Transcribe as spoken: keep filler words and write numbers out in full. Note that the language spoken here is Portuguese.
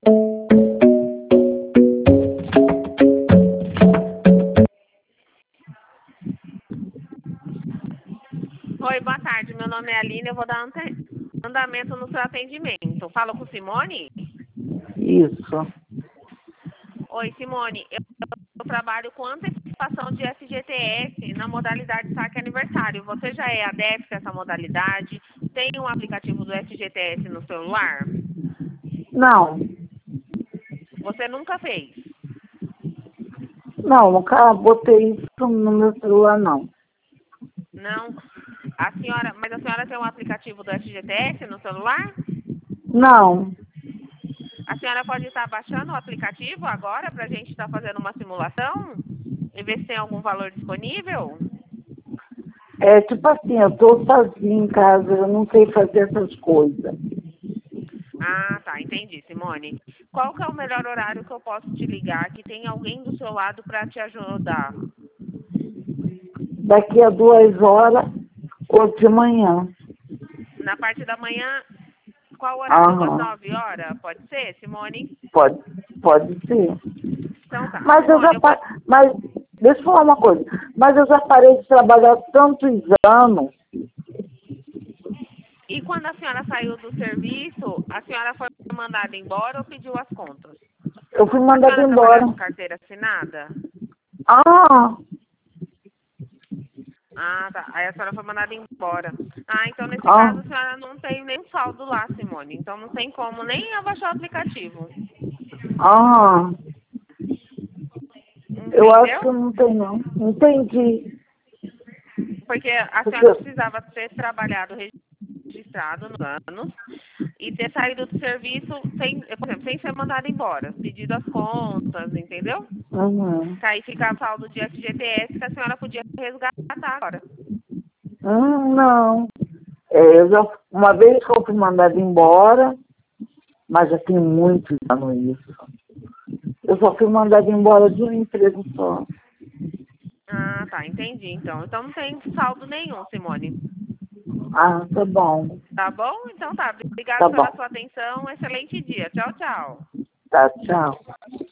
Oi, boa tarde. Meu nome é Aline. Eu vou dar andamento no seu atendimento. Falo com Simone? Isso. Oi, Simone. Eu, eu trabalho com antecipação de F G T S na modalidade saque aniversário. Você já é adepto a essa modalidade? Tem um aplicativo do F G T S no celular? Não. Você nunca fez? Não, nunca botei isso no meu celular, não. Não? A senhora, mas a senhora tem um aplicativo do F G T S no celular? Não. A senhora pode estar baixando o aplicativo agora para a gente estar fazendo uma simulação e ver se tem algum valor disponível? É tipo assim, eu tô sozinha em casa, eu não sei fazer essas coisas. Ah, tá, entendi, Simone. Qual que é o melhor horário que eu posso te ligar, que tem alguém do seu lado para te ajudar? Daqui a duas horas ou de manhã. Na parte da manhã, qual horário? Das Aham. nove horas? Pode ser, Simone? Pode, pode ser. Então tá, Mas eu Simone, já eu vou... pa- mas deixa eu falar uma coisa. Mas eu já parei de trabalhar tantos anos. E quando a senhora saiu do serviço, a senhora foi mandada embora ou pediu as contas? Eu fui A mandada senhora trabalhava embora. de carteira assinada? Ah, Ah, tá. Aí a senhora foi mandada embora. Ah, então nesse ah, caso a senhora não tem nem saldo lá, Simone. Então não tem como nem abaixar o aplicativo. ah. Eu acho que Entendeu? eu não tenho, não. Entendi. Porque a Porque, senhora precisava ter trabalhado registrado nos anos e ter saído do serviço sem, por exemplo, sem ser mandada embora, pedido as contas, entendeu? uhum. Que aí fica saldo de F G T S que a senhora podia resgatar agora. Hum, não. É, eu já, uma vez que eu fui mandada embora, mas já tem muitos anos isso. Eu só fui mandada embora de um emprego só. Ah, tá, entendi então. Então não tem saldo nenhum, Simone. Ah, tá bom. Tá bom? Então tá. Obrigada Tá pela bom. sua atenção. Excelente dia. Tchau, tchau. Tá, tchau.